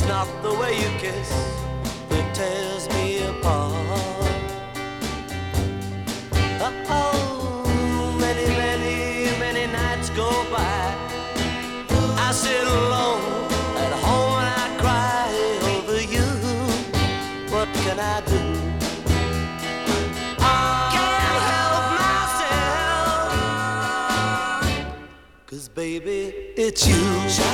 It's not the way you kiss that tears me apart. Oh, many, many, many nights go by. I sit alone at home and I cry over you. What can I do? I can't help myself, 'cause baby, it's you.